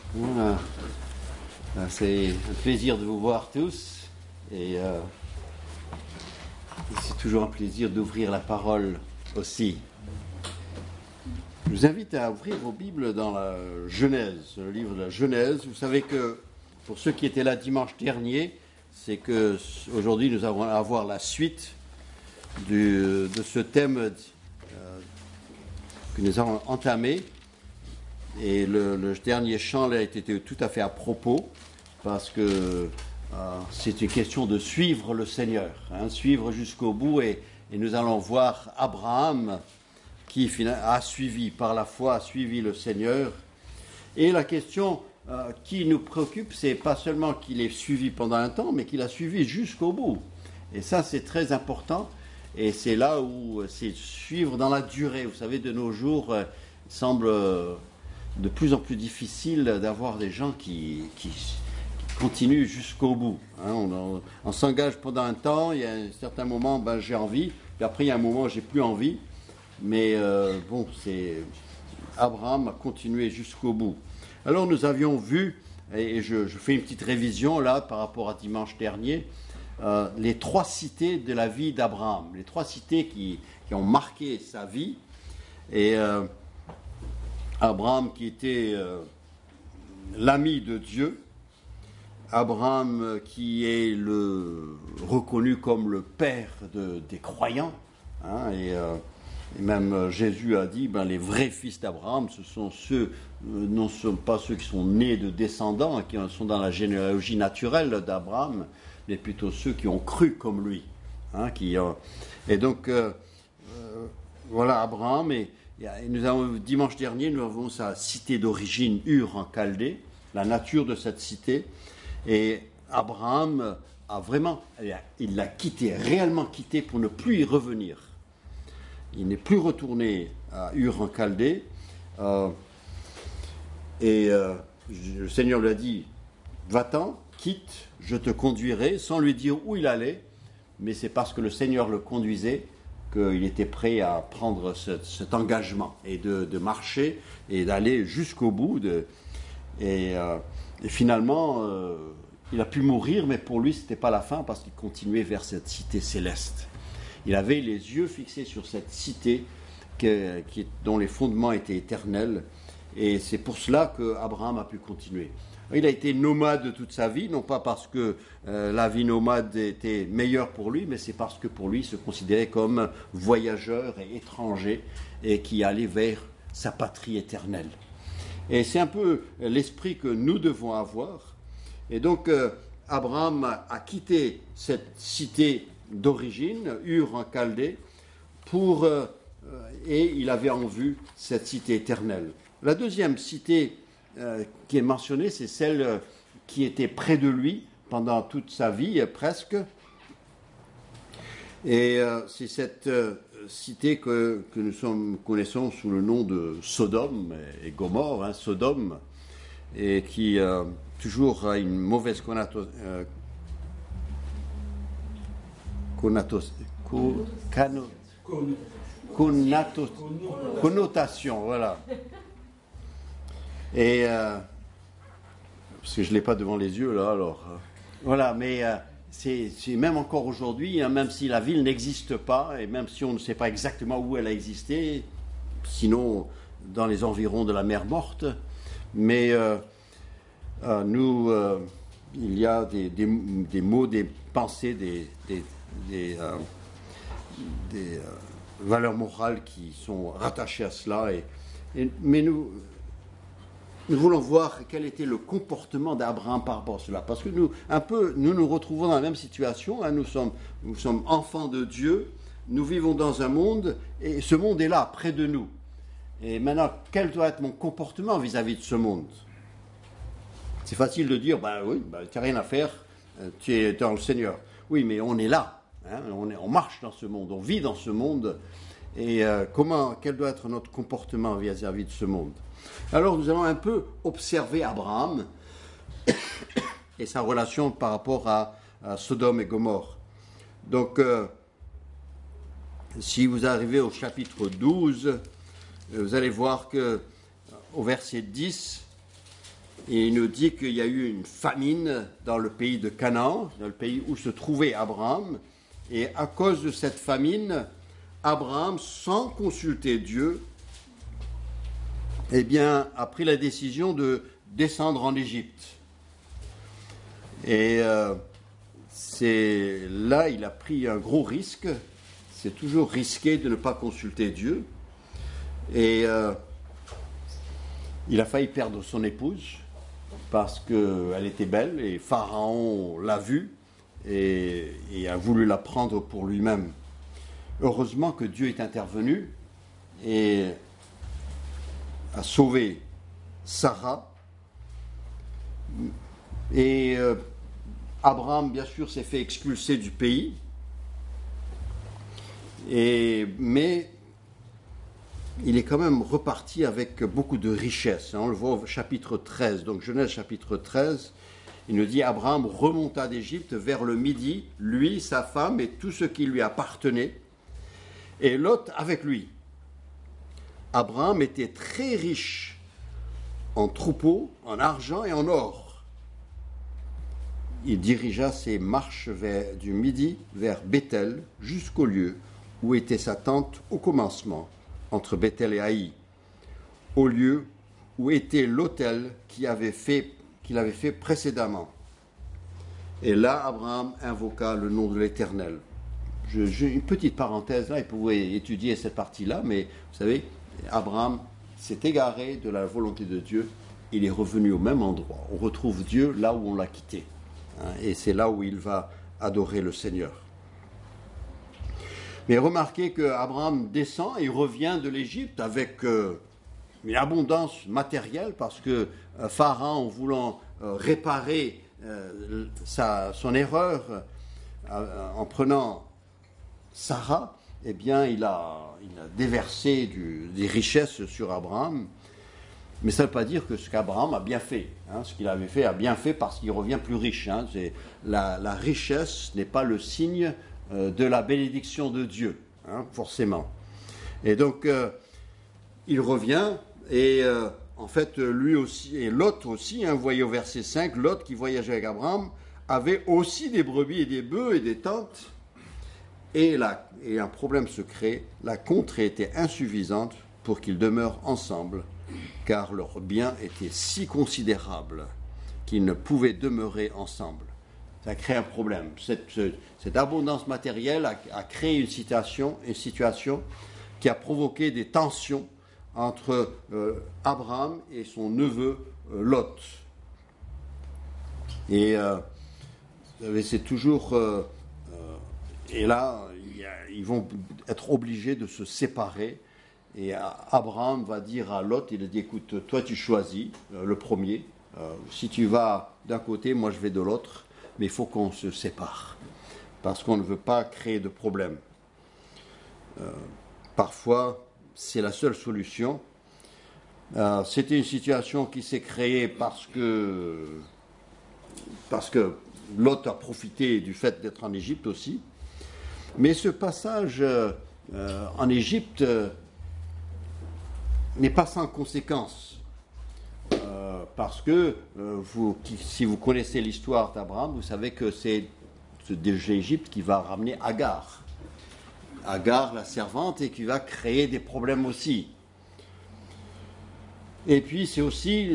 Voilà. C'est un plaisir de vous voir tous et c'est toujours un plaisir d'ouvrir la parole aussi. Je vous invite à ouvrir vos Bibles dans la Genèse, le livre de la Genèse. Vous savez que pour ceux qui étaient là dimanche dernier, c'est que aujourd'hui nous allons avoir la suite de ce thème que nous avons entamé. Et le dernier chant là, a été tout à fait à propos, parce que c'est une question de suivre le Seigneur, suivre jusqu'au bout. Et nous allons voir Abraham qui a suivi, par la foi, a suivi le Seigneur. Et la question qui nous préoccupe, c'est pas seulement qu'il ait suivi pendant un temps, mais qu'il a suivi jusqu'au bout. Et ça, c'est très important. Et c'est là où c'est suivre dans la durée. Vous savez, de nos jours, il semble de plus en plus difficile d'avoir des gens qui continuent jusqu'au bout. On s'engage pendant un temps, il y a un certain moment, j'ai envie, puis après il y a un moment, j'ai plus envie. Mais Abraham a continué jusqu'au bout. Alors nous avions vu, et je fais une petite révision là par rapport à dimanche dernier, les trois cités de la vie d'Abraham, les trois cités qui ont marqué sa vie. Et Abraham qui était l'ami de Dieu, Abraham qui est reconnu comme le père des croyants, et même Jésus a dit, les vrais fils d'Abraham, ce sont ceux, non sont pas ceux qui sont nés de descendants, qui sont dans la généalogie naturelle d'Abraham, mais plutôt ceux qui ont cru comme lui. Et donc, voilà Abraham. Et nous avons, dimanche dernier, nous avons sa cité d'origine, Ur en Chaldée, la nature de cette cité. Et Abraham il l'a quitté, réellement quitté pour ne plus y revenir. Il n'est plus retourné à Ur en Chaldée. Le Seigneur lui a dit, va-t'en, quitte, je te conduirai, sans lui dire où il allait, mais c'est parce que le Seigneur le conduisait qu'il était prêt à prendre cet engagement et de marcher et d'aller jusqu'au bout. Et finalement, il a pu mourir, mais pour lui, ce n'était pas la fin parce qu'il continuait vers cette cité céleste. Il avait les yeux fixés sur cette cité dont les fondements étaient éternels. Et c'est pour cela qu'Abraham a pu continuer. Il a été nomade toute sa vie, non pas parce que la vie nomade était meilleure pour lui, mais c'est parce que pour lui, il se considérait comme voyageur et étranger et qui allait vers sa patrie éternelle. Et c'est un peu l'esprit que nous devons avoir. Et donc, Abraham a quitté cette cité d'origine, Ur en Chaldée, et il avait en vue cette cité éternelle. La deuxième cité qui est mentionnée, c'est celle qui était près de lui pendant toute sa vie, presque. Et c'est cette cité que nous connaissons sous le nom de Sodome et Gomorrhe, Sodome, et qui toujours a une mauvaise connotation, voilà. Et parce que je ne l'ai pas devant les yeux là, alors voilà, mais c'est même encore aujourd'hui, même si la ville n'existe pas et même si on ne sait pas exactement où elle a existé, sinon dans les environs de la mer Morte, mais il y a des mots, des pensées, des valeurs morales qui sont rattachées à cela. Mais nous voulons voir quel était le comportement d'Abraham par rapport à cela. Parce que nous nous retrouvons dans la même situation. Nous sommes enfants de Dieu. Nous vivons dans un monde, et ce monde est là, près de nous. Et maintenant, quel doit être mon comportement vis-à-vis de ce monde ? C'est facile de dire, oui, tu n'as rien à faire, tu es dans le Seigneur. Oui, mais on est là. On marche dans ce monde, on vit dans ce monde. Et quel doit être notre comportement vis-à-vis de ce monde ? Alors nous allons un peu observer Abraham et sa relation par rapport à Sodome et Gomorrhe. Donc, si vous arrivez au chapitre 12, vous allez voir qu'au verset 10, Et il nous dit qu'il y a eu une famine dans le pays de Canaan, dans le pays où se trouvait Abraham. Et à cause de cette famine, Abraham, sans consulter Dieu, a pris la décision de descendre en Égypte. Et là, il a pris un gros risque. C'est toujours risqué de ne pas consulter Dieu. Et il a failli perdre son épouse parce qu'elle était belle et Pharaon l'a vue et a voulu la prendre pour lui-même. Heureusement que Dieu est intervenu et a sauvé Sarah. Et Abraham, bien sûr, s'est fait expulser du pays. Mais il est quand même reparti avec beaucoup de richesses. On le voit au chapitre 13. Donc Genèse chapitre 13, il nous dit « Abraham remonta d'Égypte vers le midi, lui, sa femme et tout ce qui lui appartenait, et Lot avec lui. Abraham était très riche en troupeaux, en argent et en or. Il dirigea ses marches du midi vers Béthel jusqu'au lieu où était sa tente au commencement, entre Béthel et Haï, au lieu où était l'autel qu'il avait fait précédemment. Et là, Abraham invoqua le nom de l'Éternel. Une petite parenthèse là, et vous pouvez étudier cette partie-là, mais vous savez, Abraham s'est égaré de la volonté de Dieu, il est revenu au même endroit. On retrouve Dieu là où on l'a quitté. Et c'est là où il va adorer le Seigneur. Mais remarquez qu'Abraham descend et il revient de l'Égypte avec une abondance matérielle parce que Pharaon, voulant réparer son erreur en prenant Sarah, eh bien, il a déversé des richesses sur Abraham. Mais ça ne veut pas dire que ce qu'Abraham a bien fait. Ce qu'il avait fait a bien fait parce qu'il revient plus riche. La richesse n'est pas le signe de la bénédiction de Dieu, forcément. Et donc, il revient et en fait, lui aussi, et Lot aussi, vous voyez au verset 5, Lot qui voyageait avec Abraham, avait aussi des brebis et des bœufs et des tentes. Et un problème se crée, la contrée était insuffisante pour qu'ils demeurent ensemble, car leurs biens étaient si considérables qu'ils ne pouvaient demeurer ensemble. Ça crée un problème. Cette abondance matérielle a créé une situation qui a provoqué des tensions entre Abraham et son neveu Lot. Et vous savez, c'est toujours... et là, ils vont être obligés de se séparer. Et Abraham va dire à Lot, il dit, écoute, toi tu choisis le premier. Si tu vas d'un côté, moi je vais de l'autre. Mais il faut qu'on se sépare. Parce qu'on ne veut pas créer de problème. Parfois, c'est la seule solution. C'était une situation qui s'est créée parce que Lot a profité du fait d'être en Égypte aussi. Mais ce passage en Égypte n'est pas sans conséquence. Parce que si vous connaissez l'histoire d'Abraham, vous savez que c'est l'Égypte qui va ramener Agar. Agar, la servante, et qui va créer des problèmes aussi. Et puis c'est aussi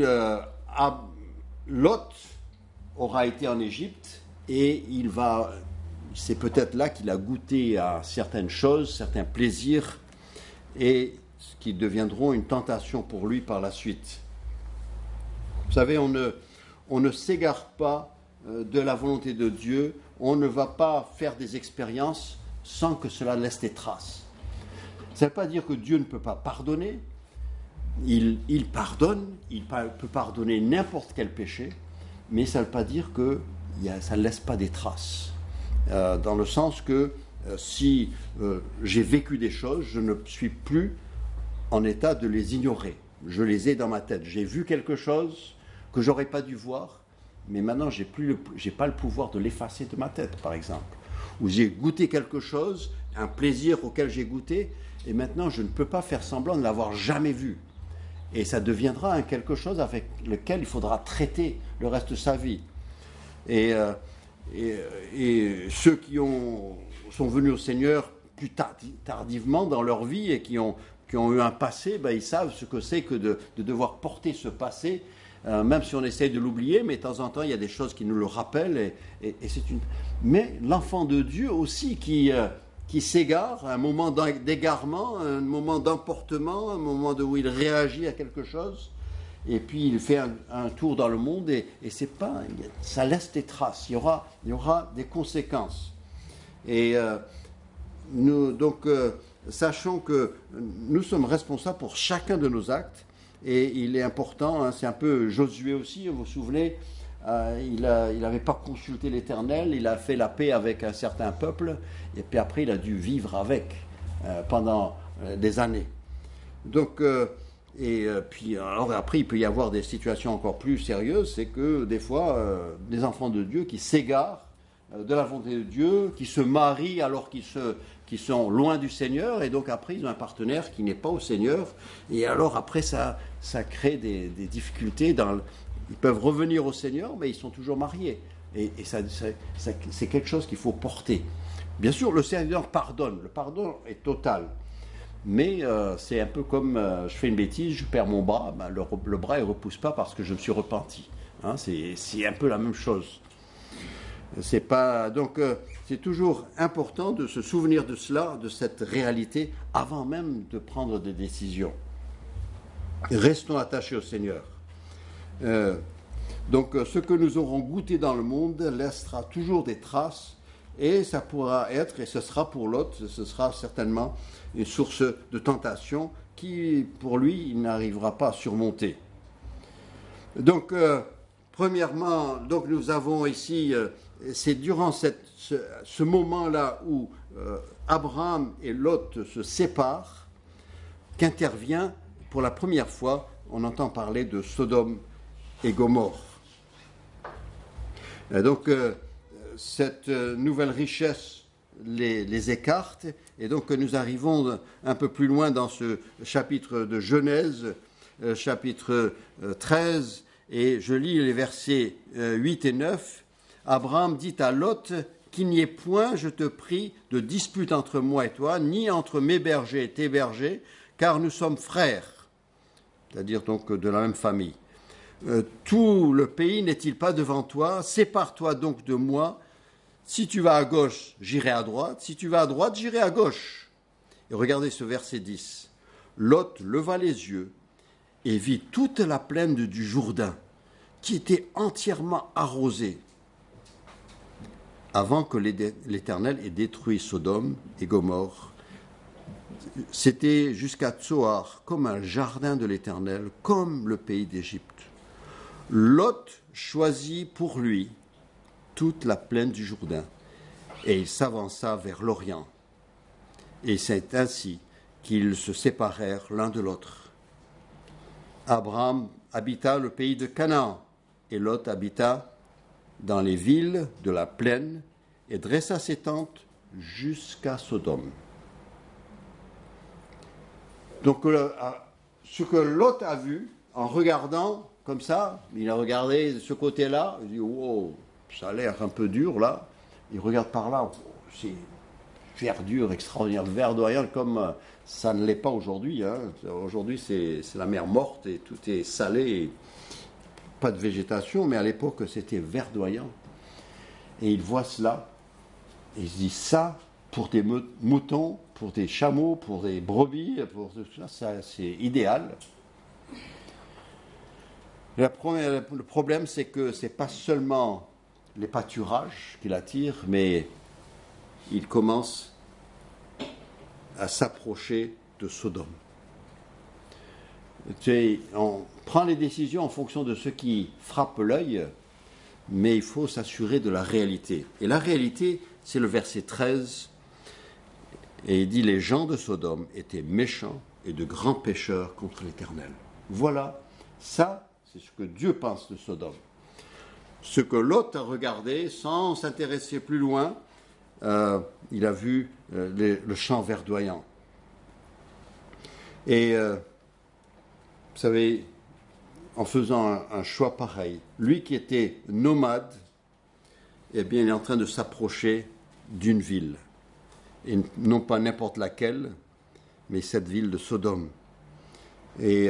Lot aura été en Égypte et c'est peut-être là qu'il a goûté à certaines choses, certains plaisirs, et qui deviendront une tentation pour lui par la suite. Vous savez, on ne s'égare pas de la volonté de Dieu, on ne va pas faire des expériences sans que cela laisse des traces. Ça ne veut pas dire que Dieu ne peut pas pardonner, il pardonne, il peut pardonner n'importe quel péché, mais ça ne veut pas dire que ça ne laisse pas des traces. Dans le sens que si j'ai vécu des choses, je ne suis plus en état de les ignorer. Je les ai dans ma tête. J'ai vu quelque chose que j'aurais pas dû voir, mais maintenant j'ai pas le pouvoir de l'effacer de ma tête, par exemple. Ou j'ai goûté quelque chose, un plaisir auquel j'ai goûté, et maintenant je ne peux pas faire semblant de l'avoir jamais vu. Et ça deviendra quelque chose avec lequel il faudra traiter le reste de sa vie. Et ceux qui sont venus au Seigneur plus tardivement dans leur vie et qui ont eu un passé, ils savent ce que c'est que de devoir porter ce passé, même si on essaye de l'oublier, mais de temps en temps, il y a des choses qui nous le rappellent. Mais l'enfant de Dieu aussi qui s'égare, un moment d'égarement, un moment d'emportement, un moment où il réagit à quelque chose, et puis il fait un tour dans le monde, et c'est pas, ça laisse des traces, il y aura des conséquences. Et sachons que nous sommes responsables pour chacun de nos actes, et il est important, c'est un peu Josué aussi, vous vous souvenez, il n'avait pas consulté l'Éternel, il a fait la paix avec un certain peuple, et puis après il a dû vivre avec pendant des années. Donc, puis alors après il peut y avoir des situations encore plus sérieuses, c'est que des fois, des enfants de Dieu qui s'égarent de la volonté de Dieu, qui se marient alors qu'ils sont loin du Seigneur, et donc après ils ont un partenaire qui n'est pas au Seigneur, et alors après ça crée des difficultés. Ils peuvent revenir au Seigneur, mais ils sont toujours mariés, et c'est quelque chose qu'il faut porter. Bien sûr, le Seigneur pardonne, le pardon est total, mais c'est un peu comme je fais une bêtise, je perds mon bras, le bras ne repousse pas parce que je me suis repenti, c'est un peu la même chose. C'est toujours important de se souvenir de cela, de cette réalité, avant même de prendre des décisions. Restons attachés au Seigneur. Ce que nous aurons goûté dans le monde laissera toujours des traces, et ça pourra être, et ce sera pour l'autre, ce sera certainement une source de tentation qui, pour lui, il n'arrivera pas à surmonter. Premièrement, nous avons ici, c'est durant ce moment-là où Abraham et Lot se séparent qu'intervient pour la première fois, on entend parler de Sodome et Gomorrhe. Cette nouvelle richesse les écarte, et donc nous arrivons un peu plus loin dans ce chapitre de Genèse, chapitre 13, et je lis les versets 8 et 9. Abraham dit à Lot, qu'il n'y ait point, je te prie, de dispute entre moi et toi, ni entre mes bergers et tes bergers, car nous sommes frères, c'est-à-dire donc de la même famille. Tout le pays n'est-il pas devant toi? Sépare-toi donc de moi. Si tu vas à gauche, j'irai à droite. Si tu vas à droite, j'irai à gauche. Et regardez ce verset 10. Lot leva les yeux et vit toute la plaine du Jourdain, qui était entièrement arrosée, avant que l'Éternel ait détruit Sodome et Gomorrhe. C'était jusqu'à Tsoar, comme un jardin de l'Éternel, comme le pays d'Égypte. Lot choisit pour lui toute la plaine du Jourdain, et il s'avança vers l'Orient. Et c'est ainsi qu'ils se séparèrent l'un de l'autre. Abraham habita le pays de Canaan, et Lot habita dans les villes de la plaine, et dressa ses tentes jusqu'à Sodome. Donc, ce que Lot a vu, en regardant comme ça, il a regardé de ce côté-là, il dit, wow, ça a l'air un peu dur là. Il regarde par là, c'est verdure extraordinaire, verdoyant comme ça ne l'est pas aujourd'hui. Aujourd'hui, c'est la mer morte et tout est salé, et pas de végétation, mais à l'époque, c'était verdoyant. Et il voit cela, et il se dit, ça, pour des moutons, pour des chameaux, pour des brebis, pour tout ça, c'est idéal. Le problème, c'est que ce n'est pas seulement les pâturages qui l'attirent, mais il commence à s'approcher de Sodome. On prend les décisions en fonction de ce qui frappe l'œil, mais il faut s'assurer de la réalité. Et la réalité, c'est le verset 13, et il dit « Les gens de Sodome étaient méchants et de grands pécheurs contre l'Éternel. » Voilà, ça, c'est ce que Dieu pense de Sodome. Ce que Lot a regardé, sans s'intéresser plus loin, il a vu le champ verdoyant. Et Vous savez, en faisant un choix pareil, lui qui était nomade, eh bien, il est en train de s'approcher d'une ville. Et non pas n'importe laquelle, mais cette ville de Sodome. Et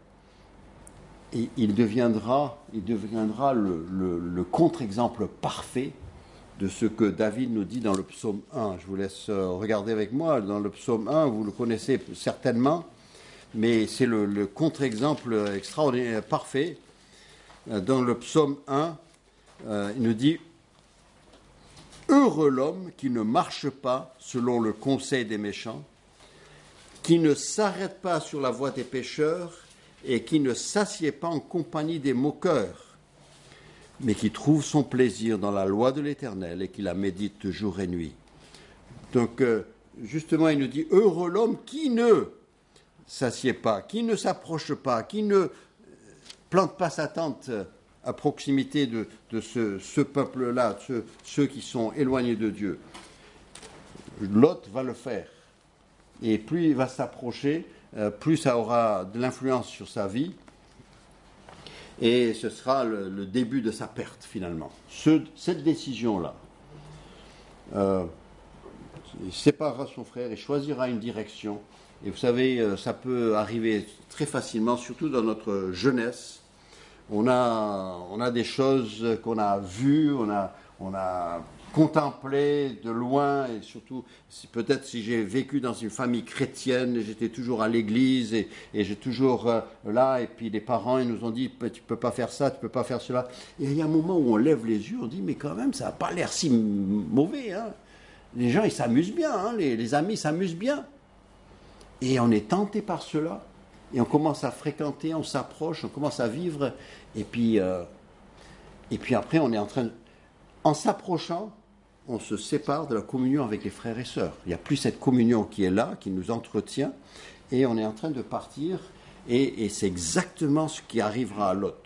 il deviendra le contre-exemple parfait de ce que David nous dit dans le psaume 1. Je vous laisse regarder avec moi. Dans le psaume 1, vous le connaissez certainement, mais c'est le contre-exemple extraordinaire, parfait. Dans le psaume 1, il nous dit « Heureux l'homme qui ne marche pas selon le conseil des méchants, qui ne s'arrête pas sur la voie des pécheurs et qui ne s'assied pas en compagnie des moqueurs, mais qui trouve son plaisir dans la loi de l'Éternel et qui la médite jour et nuit. » Donc, justement, il nous dit « Heureux l'homme qui ne s'assied pas, qui ne s'approche pas, qui ne plante pas sa tente à proximité de ce peuple-là, ceux qui sont éloignés de Dieu. » Lot va le faire. Et plus il va s'approcher, plus ça aura de l'influence sur sa vie. Et ce sera le début de sa perte, finalement. Cette décision-là, il séparera son frère et choisira une direction. Et vous savez, ça peut arriver très facilement, surtout dans notre jeunesse. On a des choses qu'on a vues, on a contemplé de loin, et surtout, peut-être si j'ai vécu dans une famille chrétienne, j'étais toujours à l'église, et j'ai toujours là, et puis les parents, ils nous ont dit, tu peux pas faire ça, tu peux pas faire cela. Et il y a un moment où on lève les yeux, on dit, mais quand même, ça n'a pas l'air si mauvais. Hein. Les gens, ils s'amusent bien, hein, les amis s'amusent bien. Et on est tenté par cela, et on commence à fréquenter, on s'approche, on commence à vivre, et puis après, on est en train en s'approchant, on se sépare de la communion avec les frères et sœurs. Il n'y a plus cette communion qui est là, qui nous entretient, et on est en train de partir, et c'est exactement ce qui arrivera à Lot.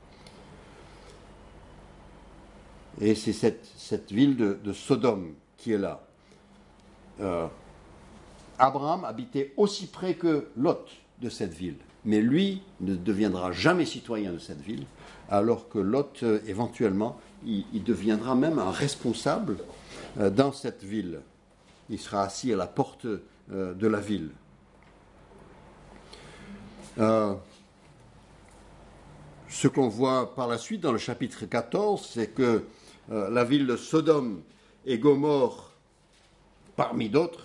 Et c'est cette ville de Sodome qui est là. Abraham habitait aussi près que Lot de cette ville, mais lui ne deviendra jamais citoyen de cette ville, alors que Lot, éventuellement, il deviendra même un responsable dans cette ville. Il sera assis à la porte de la ville. Ce qu'on voit par la suite dans le chapitre 14, c'est que la ville de Sodome et Gomorrhe, parmi d'autres,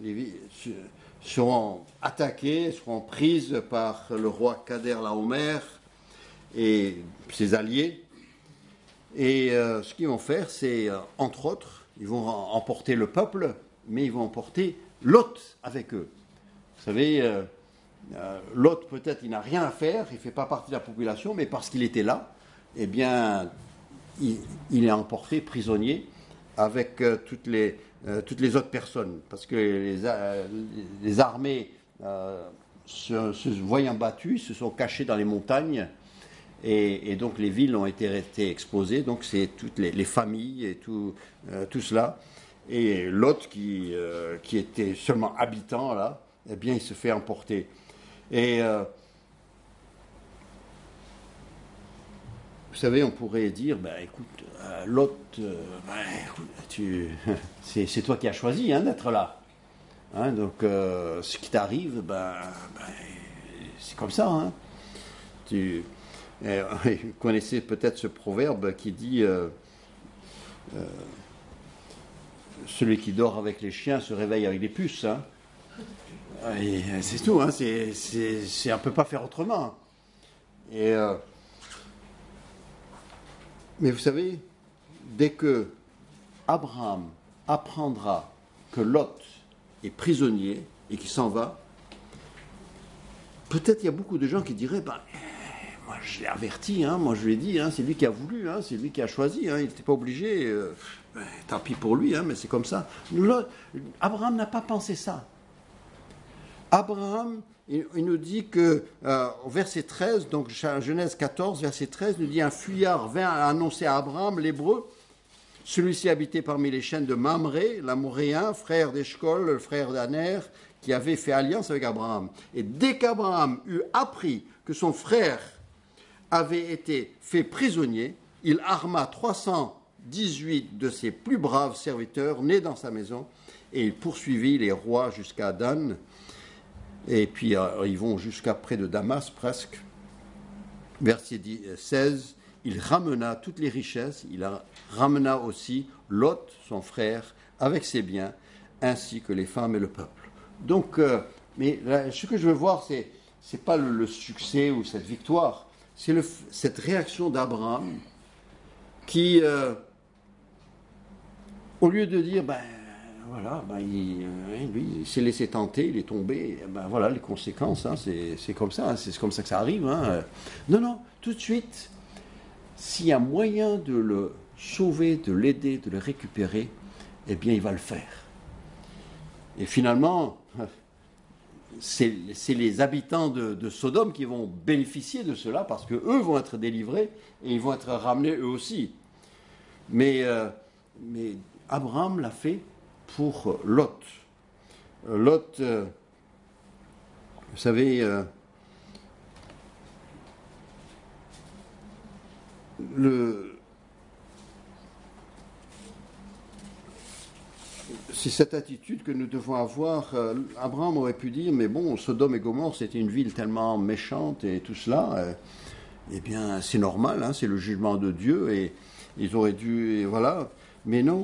seront attaquées, seront prises par le roi Kader-Laomer et ses alliés. Et ce qu'ils vont faire, c'est, entre autres, ils vont emporter le peuple, mais ils vont emporter Lot avec eux. Vous savez, Lot, peut-être, il n'a rien à faire, il ne fait pas partie de la population, mais parce qu'il était là, eh bien, il est emporté prisonnier avec toutes les autres personnes. Parce que les armées, se voyant battues, se sont cachées dans les montagnes. Et donc les villes ont été exposées, donc c'est toutes les familles et tout cela. Et Lot qui était seulement habitant là, eh bien il se fait emporter. Et vous savez, on pourrait dire, écoute, Lot, c'est toi qui as choisi d'être là. Hein, donc ce qui t'arrive, c'est comme ça. Hein. Vous connaissez peut-être ce proverbe qui dit celui qui dort avec les chiens se réveille avec les puces. Hein. Et c'est tout, hein, on ne peut pas faire autrement. Mais vous savez, dès que Abraham apprendra que Lot est prisonnier et qu'il s'en va, peut-être il y a beaucoup de gens qui diraient moi je l'ai averti, moi je lui ai dit, c'est lui qui a voulu, c'est lui qui a choisi, il n'était pas obligé, tant pis pour lui, mais c'est comme ça. Abraham n'a pas pensé ça. Abraham, il nous dit que, au verset 13, donc Genèse 14, verset 13, nous dit, un fuyard vint annoncer à Abraham, l'hébreu, celui-ci habitait parmi les chaînes de Mamré, l'Amoréen, frère d'Eshcol, frère d'Aner, qui avait fait alliance avec Abraham. Et dès qu'Abraham eut appris que son frère avait été fait prisonnier, il arma 318 de ses plus braves serviteurs nés dans sa maison et il poursuivit les rois jusqu'à Dan. Et puis ils vont jusqu'à près de Damas presque. Verset 16, il ramena toutes les richesses, il ramena aussi Lot, son frère, avec ses biens, ainsi que les femmes et le peuple. Donc, mais là, ce que je veux voir, c'est pas le succès ou cette victoire, c'est cette réaction d'Abraham qui, au lieu de dire, voilà, lui, il s'est laissé tenter, il est tombé, voilà les conséquences, hein, c'est comme ça, c'est comme ça que ça arrive. Hein. Non, tout de suite, s'il y a moyen de le sauver, de l'aider, de le récupérer, eh bien, il va le faire. Et finalement, c'est les habitants de Sodome qui vont bénéficier de cela parce qu'eux vont être délivrés et ils vont être ramenés eux aussi. Mais Abraham l'a fait pour Lot. Lot, vous savez, c'est cette attitude que nous devons avoir. Abraham aurait pu dire, mais bon, Sodome et Gomorrhe, c'était une ville tellement méchante et tout cela. Eh bien, c'est normal, hein, c'est le jugement de Dieu et ils auraient dû, et voilà. Mais non.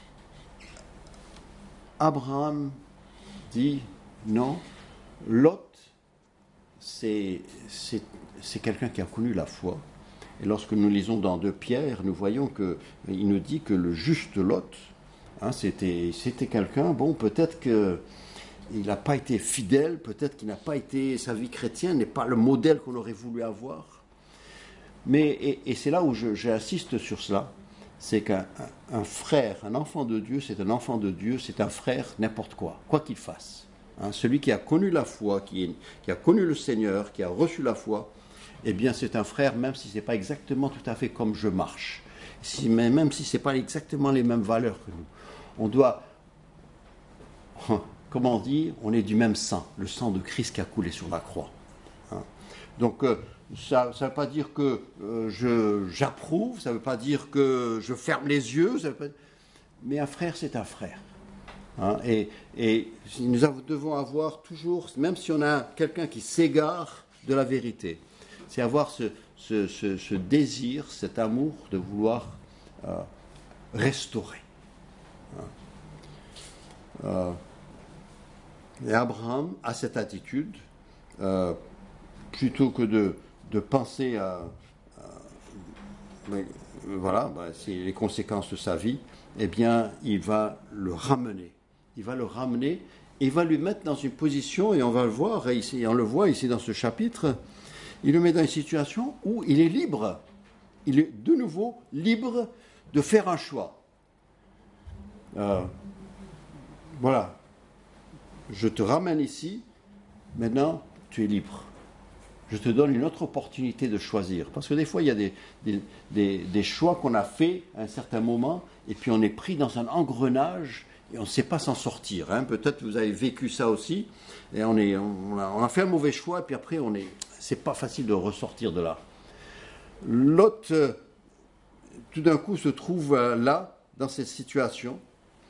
Abraham dit non. Lot, c'est quelqu'un qui a connu la foi. Et lorsque nous lisons dans 2 Pierre, nous voyons qu'il nous dit que le juste Lot, hein, c'était quelqu'un, bon, peut-être qu'il n'a pas été fidèle, peut-être qu'il n'a pas été, sa vie chrétienne n'est pas le modèle qu'on aurait voulu avoir. Mais, et c'est là où j'insiste sur cela, c'est qu'un frère, un enfant de Dieu, c'est un enfant de Dieu, c'est un frère n'importe quoi qu'il fasse. Hein, celui qui a connu la foi, qui a connu le Seigneur, qui a reçu la foi, eh bien c'est un frère, même si ce n'est pas exactement tout à fait comme je marche, même si ce n'est pas exactement les mêmes valeurs que nous. On doit, comment on dit, on est du même sang, le sang de Christ qui a coulé sur la croix. Hein. Donc ça ne veut pas dire que j'approuve, ça ne veut pas dire que je ferme les yeux, mais un frère c'est un frère. Hein, et nous devons avoir toujours, même si on a quelqu'un qui s'égare de la vérité, c'est avoir ce désir, cet amour de vouloir restaurer. Et Abraham a cette attitude, plutôt que de penser c'est les conséquences de sa vie, eh bien, il va le ramener. Il va le ramener et il va lui mettre dans une position, et on va le voir, et on le voit ici dans ce chapitre, il le met dans une situation où il est libre. Il est de nouveau libre de faire un choix. Voilà. Je te ramène ici, maintenant tu es libre. Je te donne une autre opportunité de choisir. Parce que des fois, il y a des choix qu'on a faits à un certain moment, et puis on est pris dans un engrenage, et on ne sait pas s'en sortir. Hein. Peut-être que vous avez vécu ça aussi, et on a fait un mauvais choix, et puis après, c'est pas facile de ressortir de là. Lot, tout d'un coup, se trouve là, dans cette situation.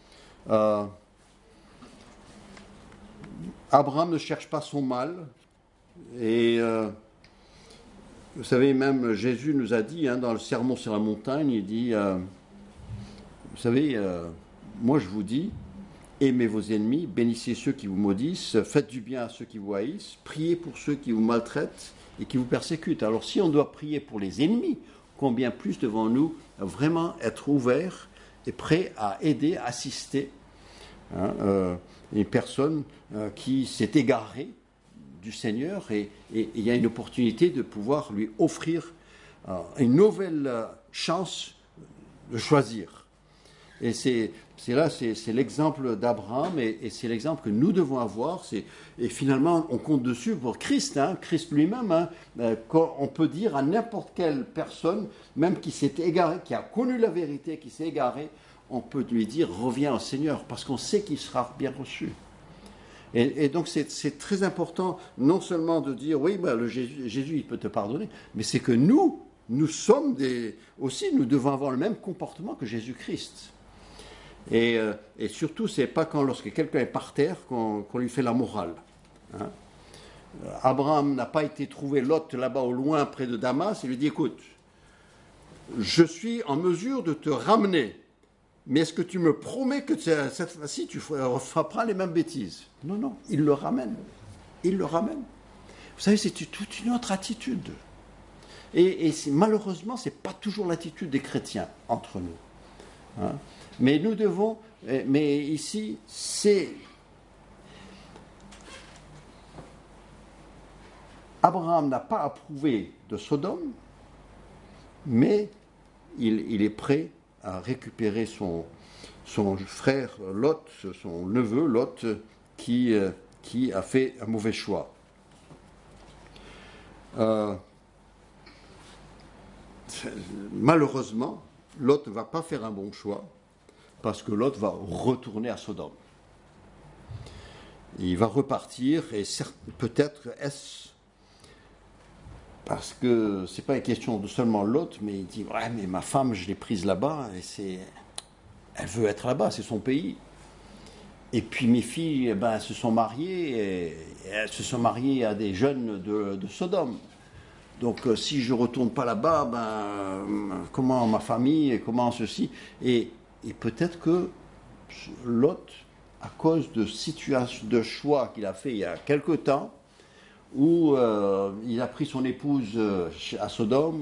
Abraham ne cherche pas son mal. Et vous savez, même Jésus nous a dit, hein, dans le sermon sur la montagne, il dit, vous savez, moi je vous dis, aimez vos ennemis, bénissez ceux qui vous maudissent, faites du bien à ceux qui vous haïssent, priez pour ceux qui vous maltraitent et qui vous persécutent. Alors si on doit prier pour les ennemis, combien plus devons-nous vraiment être ouverts et prêts à aider, assister une personne qui s'est égarée du Seigneur, et il y a une opportunité de pouvoir lui offrir une nouvelle chance de choisir. Et c'est l'exemple d'Abraham, et c'est l'exemple que nous devons avoir. Et finalement, on compte dessus pour Christ, hein, Christ lui-même. Hein, on peut dire à n'importe quelle personne, même qui s'est égarée, qui a connu la vérité, qui s'est égarée, on peut lui dire reviens au Seigneur, parce qu'on sait qu'il sera bien reçu. Et donc c'est très important, non seulement de dire, oui, Jésus, il peut te pardonner, mais c'est que nous sommes aussi, nous devons avoir le même comportement que Jésus-Christ. Et surtout, c'est pas lorsque quelqu'un est par terre qu'on lui fait la morale. Hein. Abraham n'a pas été trouver Lot là-bas au loin près de Damas, il lui dit, écoute, je suis en mesure de te ramener, mais est-ce que tu me promets que cette fois-ci tu ne feras les mêmes bêtises? Non, il le ramène. Il le ramène. Vous savez, c'est toute une autre attitude. Et malheureusement, ce n'est pas toujours l'attitude des chrétiens entre nous. Hein. Mais nous devons, mais ici, c'est... Abraham n'a pas approuvé de Sodome, mais il est prêt à récupérer son frère Lot, son neveu Lot, qui a fait un mauvais choix. Malheureusement, Lot ne va pas faire un bon choix, parce que Lot va retourner à Sodome. Il va repartir, et peut-être est-ce parce que c'est pas une question de seulement Lot, mais il dit ouais, mais ma femme, je l'ai prise là-bas, et elle veut être là-bas, c'est son pays. Et puis mes filles, elles se sont mariées, à des jeunes de Sodome. Donc si je retourne pas là-bas, comment ma famille, comment ceci, et peut-être que Lot, à cause de choix qu'il a fait il y a quelque temps, où il a pris son épouse à Sodome,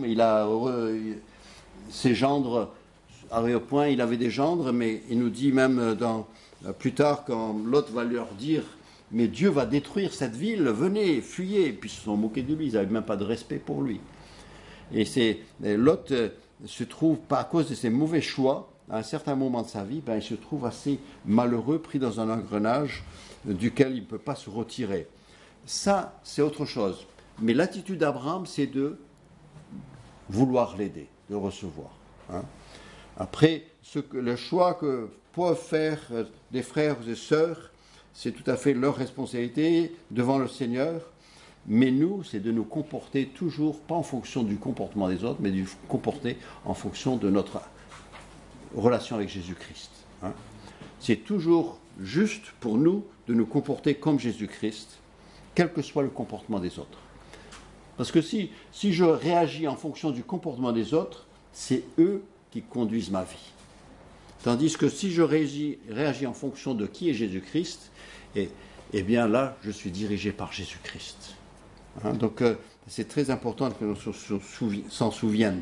ses gendres arrivés au point, il avait des gendres, mais il nous dit même plus tard, quand Lot va leur dire « Mais Dieu va détruire cette ville, venez, fuyez !» Puis ils se sont moqués de lui, ils n'avaient même pas de respect pour lui. Et Lot se trouve, pas à cause de ses mauvais choix, à un certain moment de sa vie, il se trouve assez malheureux, pris dans un engrenage duquel il ne peut pas se retirer. Ça, c'est autre chose. Mais l'attitude d'Abraham, c'est de vouloir l'aider, de recevoir. Hein. Après, le choix que peuvent faire des frères et sœurs, c'est tout à fait leur responsabilité devant le Seigneur. Mais nous, c'est de nous comporter toujours, pas en fonction du comportement des autres, mais de nous comporter en fonction de notre relation avec Jésus-Christ. Hein. C'est toujours juste pour nous de nous comporter comme Jésus-Christ, quel que soit le comportement des autres. Parce que si je réagis en fonction du comportement des autres, c'est eux qui conduisent ma vie. Tandis que si je réagis en fonction de qui est Jésus-Christ, eh bien là, je suis dirigé par Jésus-Christ. Hein, donc c'est très important que nous s'en souviennent.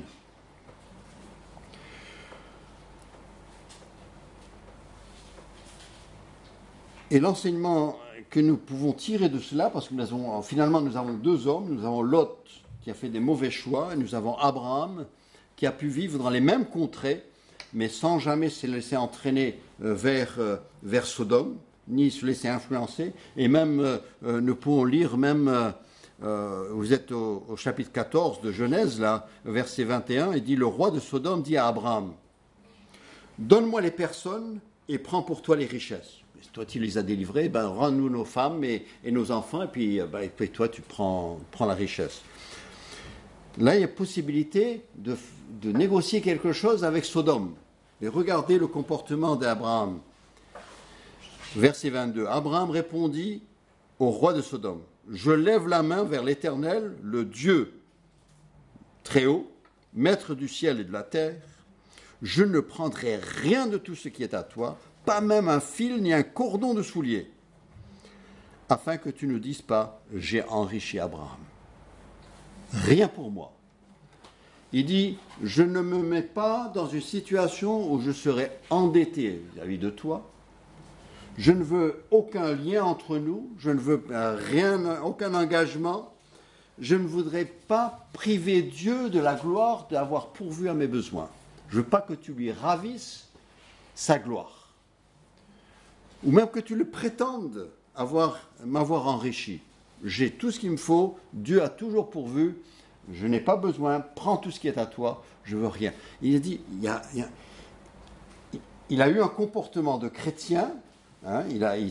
Et l'enseignement que nous pouvons tirer de cela, parce que finalement nous avons deux hommes, nous avons Lot qui a fait des mauvais choix, et nous avons Abraham qui a pu vivre dans les mêmes contrées, mais sans jamais se laisser entraîner vers Sodome, ni se laisser influencer. Et même, nous pouvons lire vous êtes au chapitre 14 de Genèse, là, verset 21, il dit « Le roi de Sodome dit à Abraham, donne-moi les personnes et prends pour toi les richesses. » Toi, tu les as délivrés, rends-nous nos femmes et nos enfants, et puis toi, tu prends la richesse. Là, il y a possibilité de négocier quelque chose avec Sodome. Et regardez le comportement d'Abraham. Verset 22. Abraham répondit au roi de Sodome, « Je lève la main vers l'Éternel, le Dieu très haut, maître du ciel et de la terre. Je ne prendrai rien de tout ce qui est à toi, pas même un fil ni un cordon de soulier, afin que tu ne dises pas, j'ai enrichi Abraham. Rien pour moi. » Il dit, je ne me mets pas dans une situation où je serai endetté vis-à-vis de toi. Je ne veux aucun lien entre nous, je ne veux aucun engagement. Je ne voudrais pas priver Dieu de la gloire d'avoir pourvu à mes besoins. Je ne veux pas que tu lui ravisses sa gloire. Ou même que tu le prétendes m'avoir enrichi. J'ai tout ce qu'il me faut, Dieu a toujours pourvu, je n'ai pas besoin, prends tout ce qui est à toi, je ne veux rien. Il a dit, il a eu un comportement de chrétien hein, il a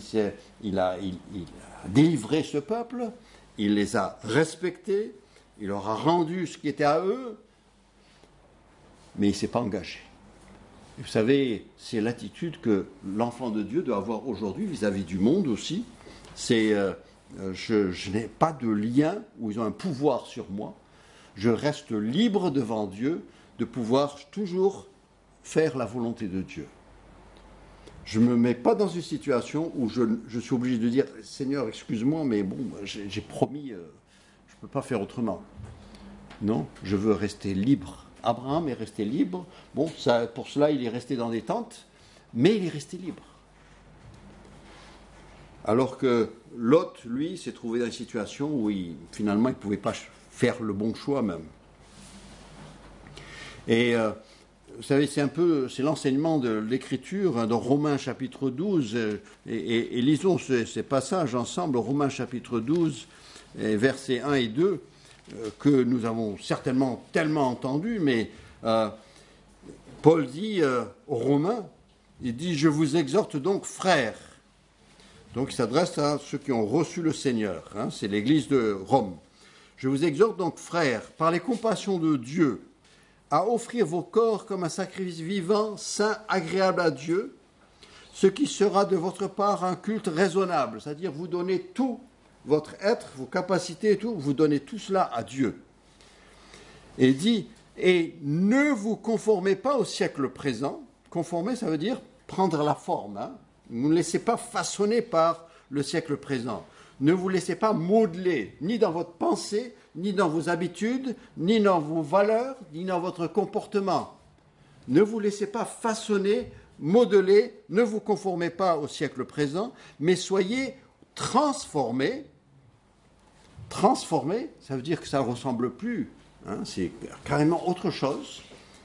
délivré ce peuple, il les a respectés, il leur a rendu ce qui était à eux, mais il ne s'est pas engagé. Et vous savez, c'est l'attitude que l'enfant de Dieu doit avoir aujourd'hui vis-à-vis du monde aussi. C'est je n'ai pas de lien où ils ont un pouvoir sur moi. Je reste libre devant Dieu de pouvoir toujours faire la volonté de Dieu. Je ne me mets pas dans une situation où je suis obligé de dire « Seigneur, excuse-moi, mais bon, j'ai promis, je ne peux pas faire autrement. » Non, je veux rester libre. Abraham est resté libre. Bon, pour cela, il est resté dans des tentes, mais il est resté libre. Alors que Lot, lui, s'est trouvé dans une situation où finalement, il ne pouvait pas faire le bon choix même. Et vous savez, c'est l'enseignement de l'Écriture hein, dans Romains chapitre 12, et lisons ces passages ensemble, Romains chapitre 12, versets 1 et 2, que nous avons certainement tellement entendus, mais Paul dit aux Romains, il dit « Je vous exhorte donc, frères ». Donc il s'adresse à ceux qui ont reçu le Seigneur, hein, c'est l'Église de Rome. « Je vous exhorte donc, frères, par les compassions de Dieu, à offrir vos corps comme un sacrifice vivant, saint, agréable à Dieu, ce qui sera de votre part un culte raisonnable, c'est-à-dire vous donnez tout votre être, vos capacités et tout, vous donnez tout cela à Dieu. Et il dit, et ne vous conformez pas au siècle présent. Conformer, ça veut dire prendre la forme. Hein. Ne vous laissez pas façonner par le siècle présent. Ne vous laissez pas modeler, ni dans votre pensée, ni dans vos habitudes, ni dans vos valeurs, ni dans votre comportement. Ne vous laissez pas façonner, modeler, ne vous conformez pas au siècle présent, mais soyez transformés. Transformés, ça veut dire que ça ne ressemble plus, hein, c'est carrément autre chose.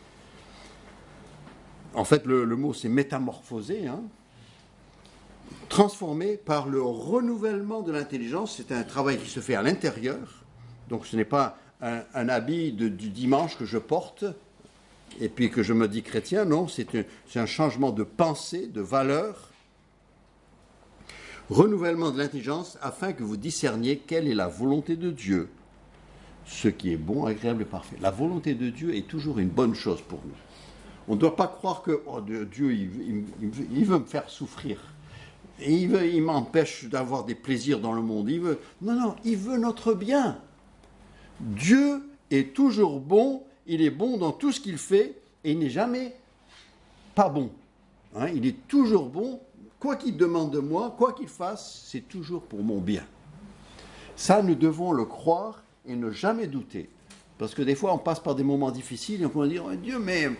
En fait, le mot c'est métamorphoser, hein. Transformé par le renouvellement de l'intelligence, c'est un travail qui se fait à l'intérieur. Donc ce n'est pas un habit du dimanche que je porte et puis que je me dis chrétien, non, c'est un changement de pensée, de valeur. Renouvellement de l'intelligence afin que vous discerniez quelle est la volonté de Dieu, ce qui est bon, agréable et parfait. La volonté de Dieu est toujours une bonne chose pour nous. On ne doit pas croire que Dieu il veut me faire souffrir. Et il m'empêche d'avoir des plaisirs dans le monde. Non, il veut notre bien. Dieu est toujours bon, il est bon dans tout ce qu'il fait, et il n'est jamais pas bon. Hein, il est toujours bon, quoi qu'il demande de moi, quoi qu'il fasse, c'est toujours pour mon bien. Ça, nous devons le croire et ne jamais douter. Parce que des fois, on passe par des moments difficiles et on peut dire oh, « Dieu, mais...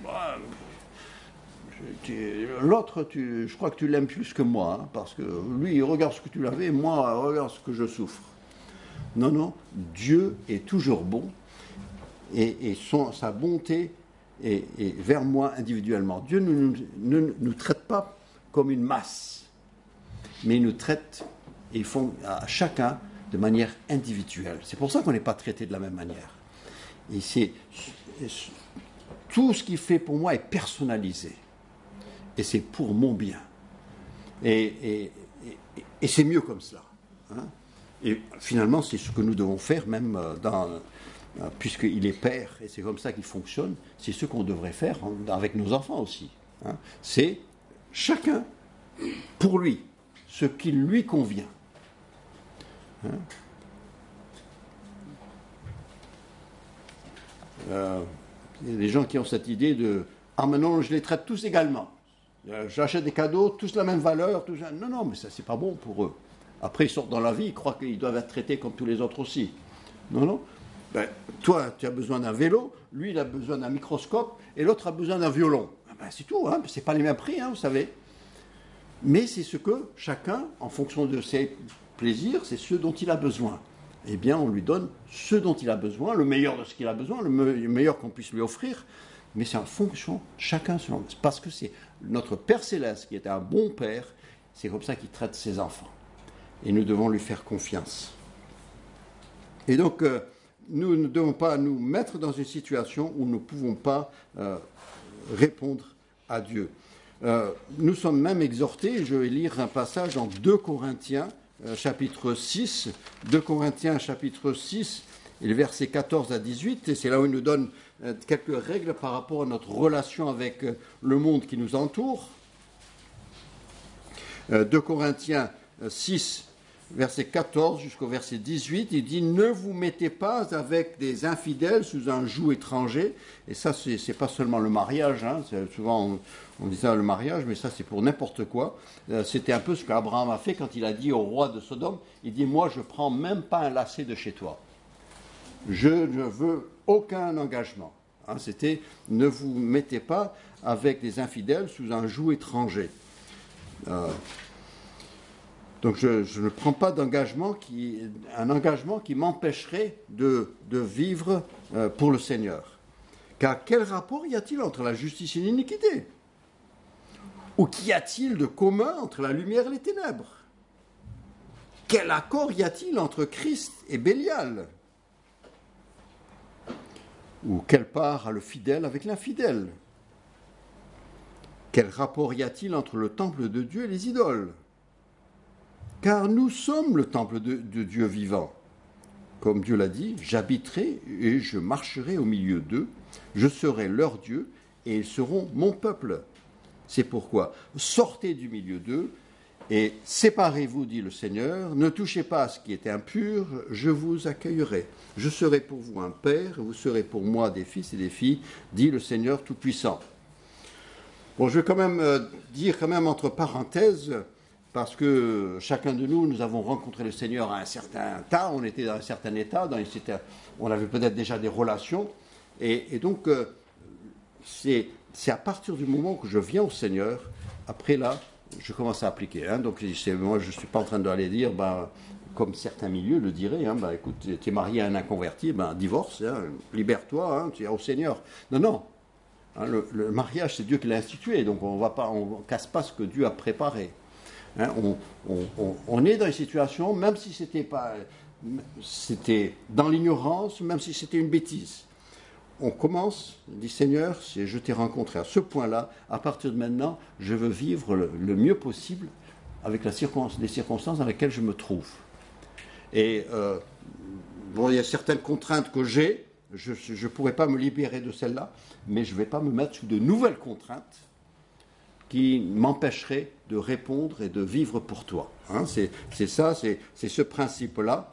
l'autre, je crois que tu l'aimes plus que moi, hein, parce que lui, il regarde ce que tu l'avais, et moi, regarde ce que je souffre. » Non, Dieu est toujours bon, et sa bonté est vers moi individuellement. Dieu ne nous traite pas comme une masse, mais il nous traite et font à chacun de manière individuelle. C'est pour ça qu'on n'est pas traité de la même manière. Et tout ce qu'il fait pour moi est personnalisé. Et c'est pour mon bien. Et c'est mieux comme cela. Hein. Et finalement, c'est ce que nous devons faire, même puisqu'il est Père, et c'est comme ça qu'il fonctionne, c'est ce qu'on devrait faire avec nos enfants aussi. Hein. C'est chacun, pour lui, ce qui lui convient. Hein. Il y a des gens qui ont cette idée de « Ah, maintenant, je les traite tous également. J'achète des cadeaux, tous la même valeur. » Non, mais ça, c'est pas bon pour eux. Après, ils sortent dans la vie, ils croient qu'ils doivent être traités comme tous les autres aussi. Non. Ben, toi, tu as besoin d'un vélo, lui, il a besoin d'un microscope, et l'autre a besoin d'un violon. Ben, c'est tout, hein, c'est pas les mêmes prix, hein, vous savez. Mais c'est ce que chacun, en fonction de ses plaisirs, c'est ce dont il a besoin. Eh bien, on lui donne ce dont il a besoin, le meilleur de ce qu'il a besoin, le meilleur qu'on puisse lui offrir, mais c'est en fonction, chacun selon... Parce que c'est notre Père Céleste qui est un bon Père, c'est comme ça qu'il traite ses enfants. Et nous devons lui faire confiance. Et donc, nous ne devons pas nous mettre dans une situation où nous ne pouvons pas répondre à Dieu. Nous sommes même exhortés, je vais lire un passage dans 2 Corinthiens, chapitre 6, 2 Corinthiens, chapitre 6, et les versets 14 à 18, et c'est là où il nous donne quelques règles par rapport à notre relation avec le monde qui nous entoure. 2 Corinthiens 6, verset 14 jusqu'au verset 18, il dit « Ne vous mettez pas avec des infidèles sous un joug étranger ». Et ça, c'est pas seulement le mariage, hein, souvent on dit ça le mariage, mais ça c'est pour n'importe quoi. C'était un peu ce qu'Abraham a fait quand il a dit au roi de Sodome, il dit « Moi je prends même pas un lacet de chez toi. Je ne veux aucun engagement. Hein, » C'était « Ne vous mettez pas avec des infidèles sous un joug étranger ». Donc je ne prends pas un engagement qui m'empêcherait de vivre pour le Seigneur. Car quel rapport y a-t-il entre la justice et l'iniquité? Ou qu'y a-t-il de commun entre la lumière et les ténèbres? Quel accord y a-t-il entre Christ et Bélial? Ou quelle part a le fidèle avec l'infidèle? Quel rapport y a-t-il entre le temple de Dieu et les idoles? Car nous sommes le temple de Dieu vivant. Comme Dieu l'a dit, j'habiterai et je marcherai au milieu d'eux, je serai leur Dieu et ils seront mon peuple. C'est pourquoi sortez du milieu d'eux et séparez-vous, dit le Seigneur, ne touchez pas à ce qui est impur, je vous accueillerai. Je serai pour vous un père, vous serez pour moi des fils et des filles, dit le Seigneur Tout-Puissant. Bon, je vais quand même dire entre parenthèses, parce que chacun de nous avons rencontré le Seigneur à un certain temps, on était dans un certain état, on avait peut-être déjà des relations, et donc c'est à partir du moment que je viens au Seigneur, après là, je commence à appliquer. Hein, donc moi, je ne suis pas en train d'aller dire, comme certains milieux le diraient, hein, écoute, tu es marié à un inconverti, divorce, hein, libère-toi, hein, tu es au Seigneur. Non. Hein, le mariage, c'est Dieu qui l'a institué, donc on ne casse pas ce que Dieu a préparé. Hein, on est dans une situation, même si c'était dans l'ignorance, même si c'était une bêtise. On commence, dit Seigneur, je t'ai rencontré à ce point-là, à partir de maintenant, je veux vivre le mieux possible avec les circonstances dans lesquelles je me trouve. Et il y a certaines contraintes que j'ai, je ne pourrais pas me libérer de celles-là, mais je ne vais pas me mettre sous de nouvelles contraintes qui m'empêcherait de répondre et de vivre pour toi. Hein, c'est ce principe-là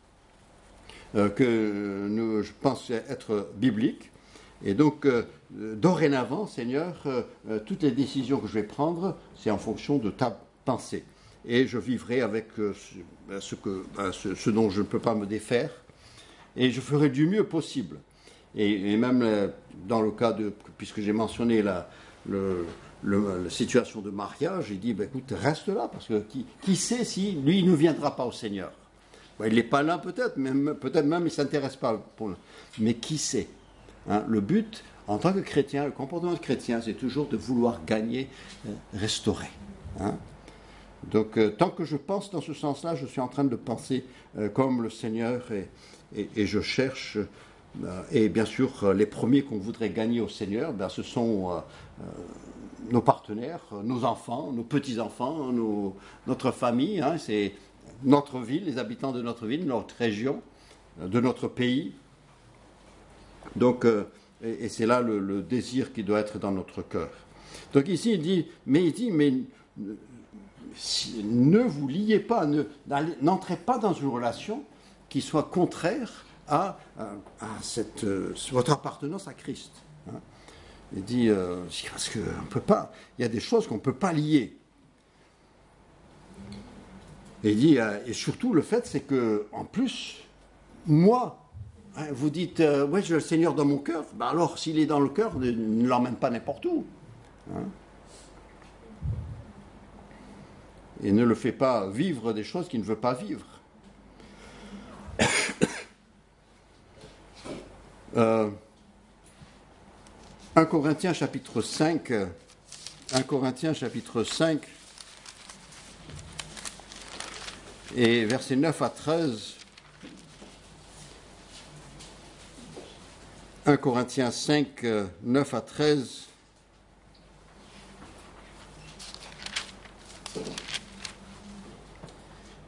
que je pense être biblique. Et donc, dorénavant, Seigneur, toutes les décisions que je vais prendre, c'est en fonction de ta pensée. Et je vivrai avec ce dont je ne peux pas me défaire, et je ferai du mieux possible. Et même dans le cas puisque j'ai mentionné la situation de mariage, il dit, écoute, reste là, parce que qui sait si lui, il ne viendra pas au Seigneur. Il n'est pas là peut-être même il ne s'intéresse pas. Mais qui sait, hein, le but, en tant que chrétien, le comportement de chrétien, c'est toujours de vouloir gagner, restaurer. Hein. Donc, tant que je pense dans ce sens-là, je suis en train de penser comme le Seigneur et je cherche. Et bien sûr, les premiers qu'on voudrait gagner au Seigneur, ce sont nos partenaires, nos enfants, nos petits-enfants, notre famille, hein, c'est notre ville, les habitants de notre ville, notre région, de notre pays. Donc, et c'est là le désir qui doit être dans notre cœur. Donc ici, il dit, ne vous liez pas, n'entrez pas dans une relation qui soit contraire à votre appartenance à Christ. Hein. Il dit, parce qu'on peut pas, il y a des choses qu'on ne peut pas lier. Et il dit, et surtout le fait, c'est que, en plus, moi, hein, vous dites, ouais, j'ai le Seigneur dans mon cœur, alors s'il est dans le cœur, ne l'emmène pas n'importe où. Hein. Et ne le fait pas vivre des choses qu'il ne veut pas vivre. 1 Corinthiens chapitre 5, 1 Corinthiens chapitre 5 et versets 9 à 13. 1 Corinthiens 5, 9 à 13.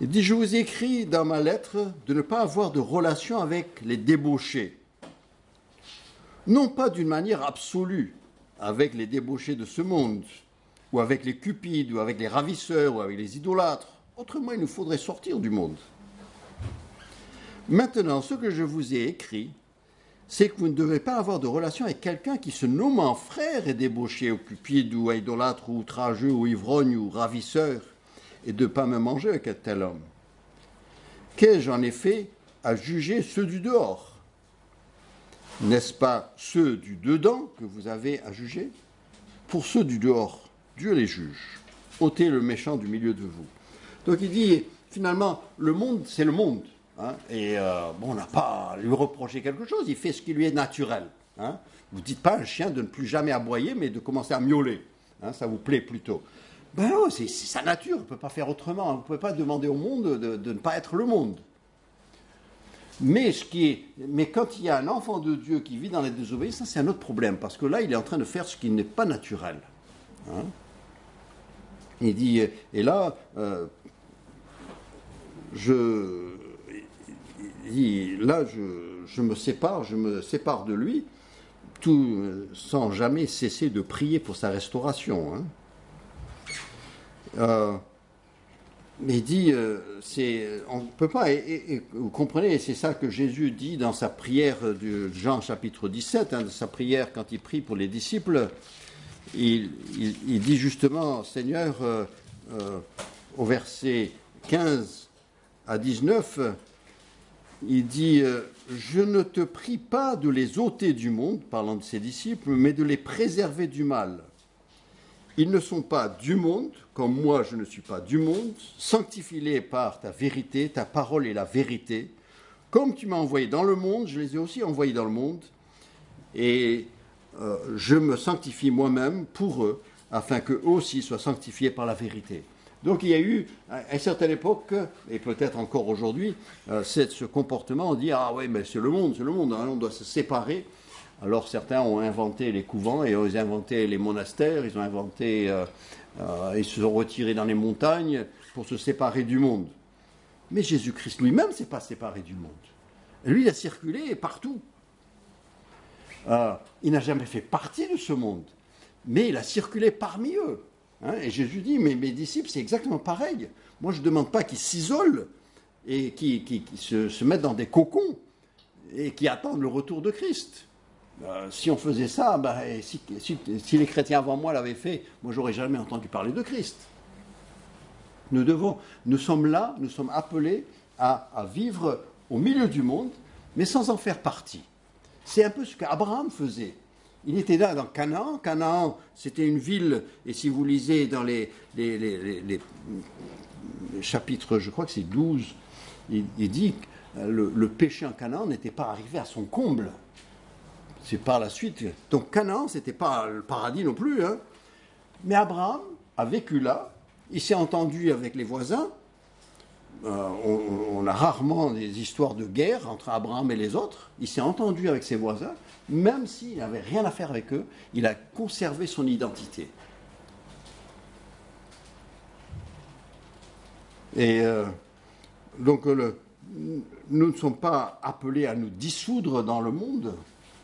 Il dit, je vous écris dans ma lettre de ne pas avoir de relation avec les débauchés. Non pas d'une manière absolue, avec les débauchés de ce monde, ou avec les cupides, ou avec les ravisseurs, ou avec les idolâtres. Autrement, il nous faudrait sortir du monde. Maintenant, ce que je vous ai écrit, c'est que vous ne devez pas avoir de relation avec quelqu'un qui se nommant frère est débauché, ou cupide, ou idolâtre, ou outrageux, ou ivrogne, ou ravisseur, et de ne pas me manger avec un tel homme. Qu'ai-je en effet à juger ceux du dehors? N'est-ce pas ceux du dedans que vous avez à juger? Pour ceux du dehors, Dieu les juge. Ôtez le méchant du milieu de vous. Donc il dit, finalement, le monde, c'est le monde. Hein, et on n'a pas à lui reprocher quelque chose, il fait ce qui lui est naturel. Hein. Vous ne dites pas à un chien de ne plus jamais aboyer, mais de commencer à miauler. Hein, ça vous plaît plutôt. Ben non, c'est sa nature, on ne peut pas faire autrement. Vous ne pouvez pas demander au monde de ne pas être le monde. Mais quand il y a un enfant de Dieu qui vit dans la désobéissance, c'est un autre problème, parce que là, il est en train de faire ce qui n'est pas naturel. Hein. Il dit, et là, je me sépare de lui, tout sans jamais cesser de prier pour sa restauration. Hein. Mais il dit, on ne peut pas, et vous comprenez, c'est ça que Jésus dit dans sa prière de Jean chapitre 17, hein, de sa prière quand il prie pour les disciples. Il dit justement, Seigneur, au verset 15 à 19, il dit, je ne te prie pas de les ôter du monde, parlant de ses disciples, mais de les préserver du mal. Ils ne sont pas du monde, comme moi je ne suis pas du monde. Sanctifie-les par ta vérité, ta parole est la vérité. Comme tu m'as envoyé dans le monde, je les ai aussi envoyés dans le monde. Et je me sanctifie moi-même pour eux, afin qu'eux aussi soient sanctifiés par la vérité. Donc il y a eu, à une certaine époque, et peut-être encore aujourd'hui, ce comportement, on dit, ah oui, mais c'est le monde, hein, on doit se séparer. Alors certains ont inventé les couvents, et ils ont inventé les monastères, ils se sont retirés dans les montagnes pour se séparer du monde. Mais Jésus-Christ lui-même ne s'est pas séparé du monde. Lui, il a circulé partout. Il n'a jamais fait partie de ce monde, mais il a circulé parmi eux. Hein, et Jésus dit, mais mes disciples, c'est exactement pareil. Moi, je ne demande pas qu'ils s'isolent et qu'ils se mettent dans des cocons et qui attendent le retour de Christ. Si on faisait ça, si les chrétiens avant moi l'avaient fait, moi, j'aurais jamais entendu parler de Christ. Nous sommes là, nous sommes appelés à vivre au milieu du monde, mais sans en faire partie. C'est un peu ce qu'Abraham faisait. Il était là dans Canaan. Canaan, c'était une ville, et si vous lisez dans les chapitres, je crois que c'est 12, il dit que le péché en Canaan n'était pas arrivé à son comble. C'est par la suite. Donc Canaan, ce n'était pas le paradis non plus. Hein. Mais Abraham a vécu là, il s'est entendu avec les voisins. On a rarement des histoires de guerre entre Abraham et les autres. Il s'est entendu avec ses voisins, même s'il n'avait rien à faire avec eux, il a conservé son identité. Et donc, nous ne sommes pas appelés à nous dissoudre dans le monde,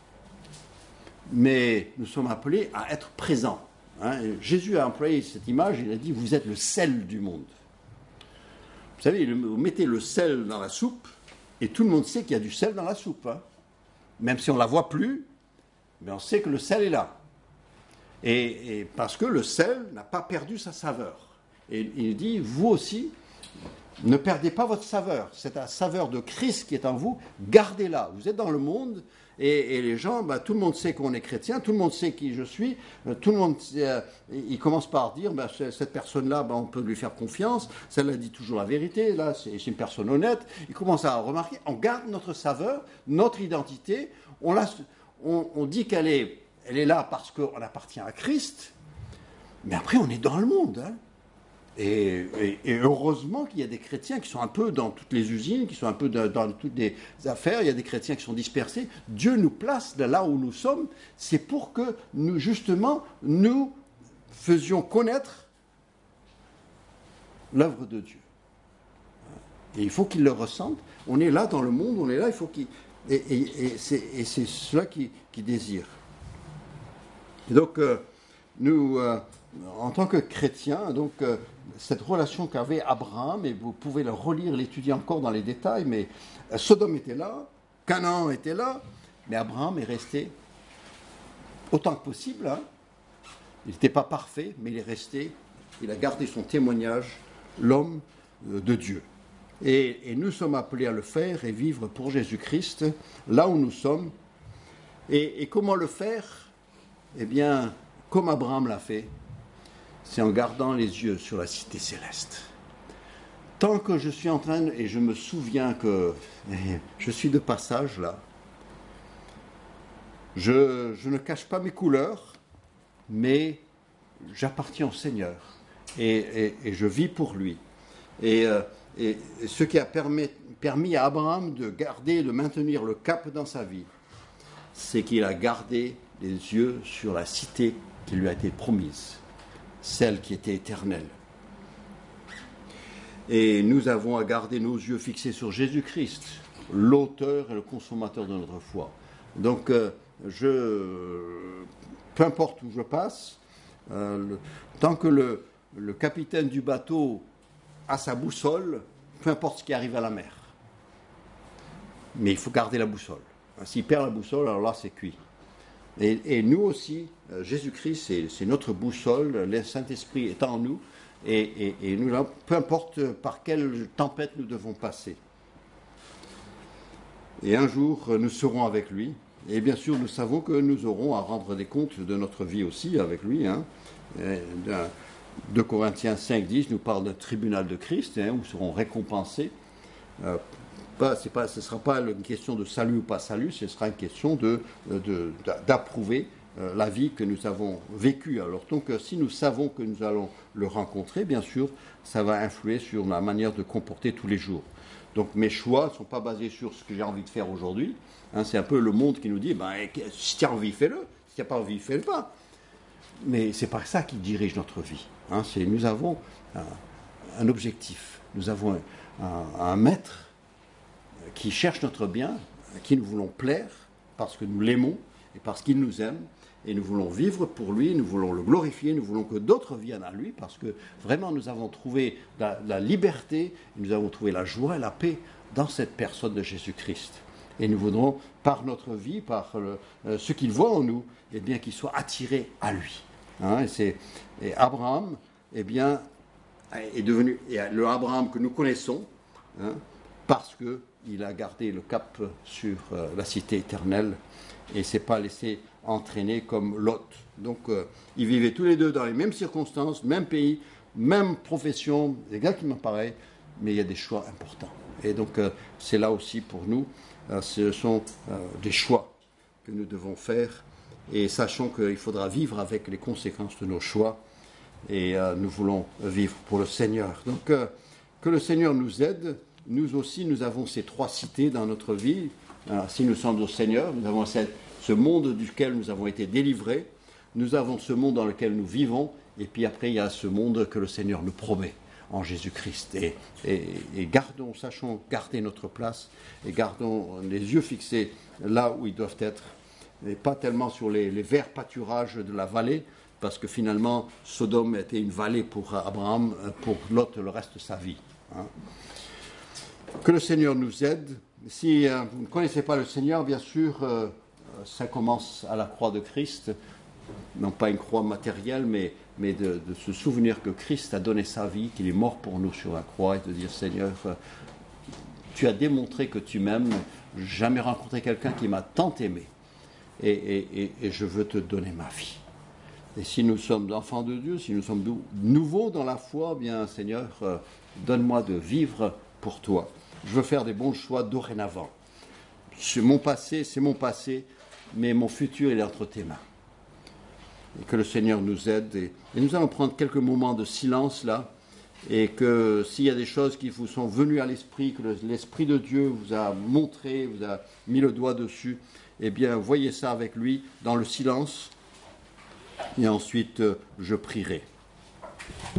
mais nous sommes appelés à être présents. Hein. Jésus a employé cette image, il a dit, vous êtes le sel du monde. Vous savez, vous mettez le sel dans la soupe, et tout le monde sait qu'il y a du sel dans la soupe. Hein. Même si on ne la voit plus, mais on sait que le sel est là. Et parce que le sel n'a pas perdu sa saveur. Et il dit, vous aussi, ne perdez pas votre saveur. C'est la saveur de Christ qui est en vous, gardez-la. Vous êtes dans le monde, et les gens, tout le monde sait qu'on est chrétien, tout le monde sait qui je suis, tout le monde, il commence par dire, cette personne-là, on peut lui faire confiance, celle-là dit toujours la vérité, là, c'est une personne honnête. Il commence à remarquer, on garde notre saveur, notre identité, on dit qu'elle est là parce qu'on appartient à Christ, mais après on est dans le monde. Hein. Et heureusement qu'il y a des chrétiens qui sont un peu dans toutes les usines, qui sont un peu dans toutes les affaires, il y a des chrétiens qui sont dispersés. Dieu nous place là où nous sommes, c'est pour que nous, justement, nous faisions connaître l'œuvre de Dieu. Et il faut qu'ils le ressentent. On est là dans le monde, on est là, il faut qu'ils... Et c'est cela qu'ils désirent. Et donc, nous, en tant que chrétiens, donc, cette relation qu'avait Abraham, et vous pouvez le relire, l'étudier encore dans les détails, mais Sodome était là, Canaan était là, mais Abraham est resté autant que possible. Hein. Il n'était pas parfait, mais il est resté, il a gardé son témoignage, l'homme de Dieu. Et nous sommes appelés à le faire et vivre pour Jésus-Christ, là où nous sommes. Et comment le faire? Eh bien, comme Abraham l'a fait, c'est en gardant les yeux sur la cité céleste. Tant que je suis en train, et je me souviens que je suis de passage là, je ne cache pas mes couleurs, mais j'appartiens au Seigneur et je vis pour lui. Et ce qui a permis à Abraham de garder, de maintenir le cap dans sa vie, c'est qu'il a gardé les yeux sur la cité qui lui a été promise, celle qui était éternelle. Et nous avons à garder nos yeux fixés sur Jésus-Christ, l'auteur et le consommateur de notre foi. Donc, peu importe où je passe, tant que le capitaine du bateau a sa boussole, peu importe ce qui arrive à la mer. Mais il faut garder la boussole. S'il perd la boussole, alors là, c'est cuit. Et nous aussi, Jésus-Christ, c'est notre boussole, le Saint-Esprit est en nous, et nous, peu importe par quelle tempête nous devons passer. Et un jour, nous serons avec lui. Et bien sûr, nous savons que nous aurons à rendre des comptes de notre vie aussi avec lui. Hein. 2 Corinthiens 5:10 nous parle d'un tribunal de Christ, où nous serons récompensés. Ce ne sera pas une question de salut ou pas salut, ce sera une question d'approuver la vie que nous avons vécue. Alors donc, si nous savons que nous allons le rencontrer, bien sûr, ça va influer sur la manière de comporter tous les jours. Donc mes choix ne sont pas basés sur ce que j'ai envie de faire aujourd'hui. C'est un peu le monde qui nous dit, si tu as envie, fais-le. Si tu n'as pas envie, fais-le pas. Mais ce n'est pas ça qui dirige notre vie. Nous avons un objectif. Nous avons un maître qui cherche notre bien, à qui nous voulons plaire, parce que nous l'aimons et parce qu'il nous aime. Et nous voulons vivre pour lui, nous voulons le glorifier, nous voulons que d'autres viennent à lui, parce que vraiment nous avons trouvé la liberté, nous avons trouvé la joie et la paix dans cette personne de Jésus-Christ. Et nous voudrons, par notre vie, par ce qu'il voit en nous, eh bien, qu'il soit attiré à lui. Et Abraham, eh bien, est devenu le Abraham que nous connaissons, parce qu'il a gardé le cap sur la cité éternelle et ne s'est pas laissé entraîner comme Lot. Donc, ils vivaient tous les deux dans les mêmes circonstances, même pays, même profession, exactement pareil, mais il y a des choix importants. Et donc, c'est là aussi pour nous, ce sont des choix que nous devons faire, et sachons qu'il faudra vivre avec les conséquences de nos choix, et nous voulons vivre pour le Seigneur. Donc, que le Seigneur nous aide. Nous aussi, nous avons ces 3 cités dans notre vie. Si nous sommes au Seigneur, nous avons ce monde duquel nous avons été délivrés. Nous avons ce monde dans lequel nous vivons. Et puis après, il y a ce monde que le Seigneur nous promet en Jésus-Christ. Et sachons garder notre place et gardons les yeux fixés là où ils doivent être. Et pas tellement sur les verts pâturages de la vallée, parce que finalement, Sodome était une vallée pour Abraham, pour Lot le reste de sa vie. Que le Seigneur nous aide. Si vous ne connaissez pas le Seigneur, bien sûr, ça commence à la croix de Christ, non pas une croix matérielle, mais de se souvenir que Christ a donné sa vie, qu'il est mort pour nous sur la croix, et de dire, Seigneur, tu as démontré que tu m'aimes, je n'ai jamais rencontré quelqu'un qui m'a tant aimé, et je veux te donner ma vie. Et si nous sommes enfants de Dieu, si nous sommes nouveaux dans la foi, bien Seigneur, donne-moi de vivre pour toi. Je veux faire des bons choix dorénavant. C'est mon passé, mais mon futur, il est entre tes mains. Et que le Seigneur nous aide. Et nous allons prendre quelques moments de silence là. Et que s'il y a des choses qui vous sont venues à l'esprit, que l'Esprit de Dieu vous a montré, vous a mis le doigt dessus, eh bien, voyez ça avec lui dans le silence. Et ensuite, je prierai.